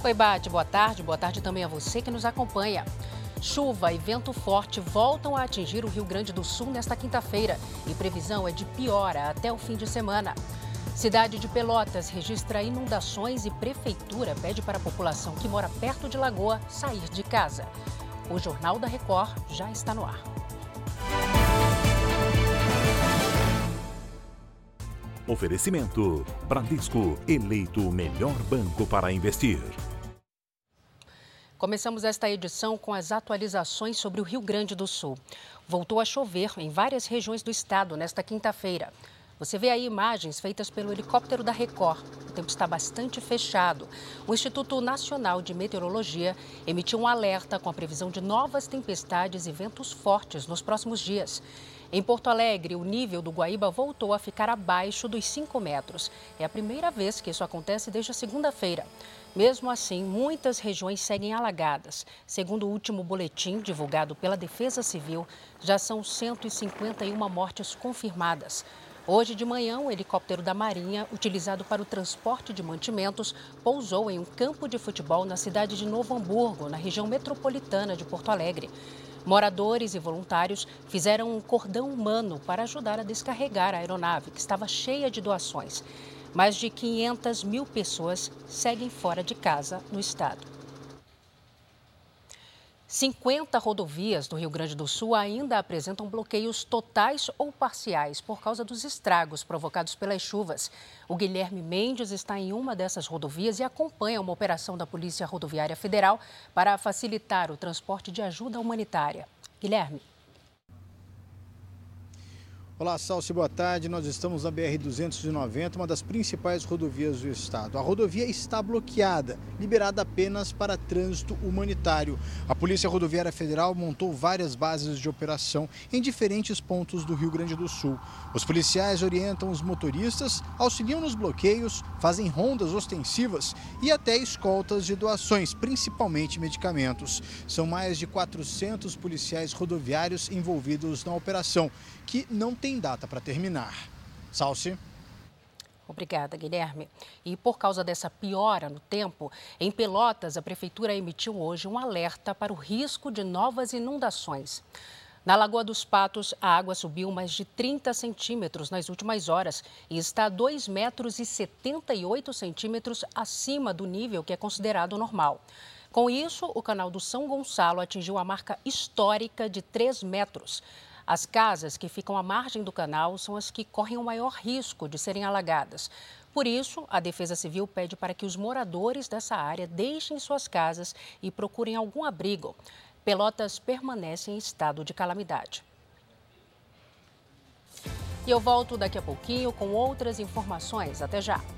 Oi, Bate, boa tarde. Boa tarde também a você que nos acompanha. Chuva e vento forte voltam a atingir o Rio Grande do Sul nesta quinta-feira e previsão é de piora até o fim de semana. Cidade de Pelotas registra inundações e prefeitura pede para a população que mora perto de Lagoa sair de casa. O Jornal da Record já está no ar. Oferecimento: Bradesco, eleito o melhor banco para investir. Começamos esta edição com as atualizações sobre o Rio Grande do Sul. Voltou a chover em várias regiões do estado nesta quinta-feira. Você vê aí imagens feitas pelo helicóptero da Record. O tempo está bastante fechado. O Instituto Nacional de Meteorologia emitiu um alerta com a previsão de novas tempestades e ventos fortes nos próximos dias. Em Porto Alegre, o nível do Guaíba voltou a ficar abaixo dos 5 metros. É a primeira vez que isso acontece desde a segunda-feira. Mesmo assim, muitas regiões seguem alagadas. Segundo o último boletim divulgado pela Defesa Civil, já são 151 mortes confirmadas. Hoje de manhã, um helicóptero da Marinha, utilizado para o transporte de mantimentos, pousou em um campo de futebol na cidade de Novo Hamburgo, na região metropolitana de Porto Alegre. Moradores e voluntários fizeram um cordão humano para ajudar a descarregar a aeronave, que estava cheia de doações. Mais de 500 mil pessoas seguem fora de casa no estado. 50 rodovias do Rio Grande do Sul ainda apresentam bloqueios totais ou parciais por causa dos estragos provocados pelas chuvas. O Guilherme Mendes está em uma dessas rodovias e acompanha uma operação da Polícia Rodoviária Federal para facilitar o transporte de ajuda humanitária. Guilherme. Olá, Salsi, boa tarde. Nós estamos na BR-290, uma das principais rodovias do estado. A rodovia está bloqueada, liberada apenas para trânsito humanitário. A Polícia Rodoviária Federal montou várias bases de operação em diferentes pontos do Rio Grande do Sul. Os policiais orientam os motoristas, auxiliam nos bloqueios, fazem rondas ostensivas e até escoltas de doações, principalmente medicamentos. São mais de 400 policiais rodoviários envolvidos na operação, que não tem data para terminar. Salsi. Obrigada, Guilherme. E por causa dessa piora no tempo, em Pelotas, a Prefeitura emitiu hoje um alerta para o risco de novas inundações. Na Lagoa dos Patos, a água subiu mais de 30 centímetros nas últimas horas e está a 2,78 centímetros acima do nível que é considerado normal. Com isso, o canal do São Gonçalo atingiu a marca histórica de 3 metros. As casas que ficam à margem do canal são as que correm o maior risco de serem alagadas. Por isso, a Defesa Civil pede para que os moradores dessa área deixem suas casas e procurem algum abrigo. Pelotas permanece em estado de calamidade. E eu volto daqui a pouquinho com outras informações. Até já!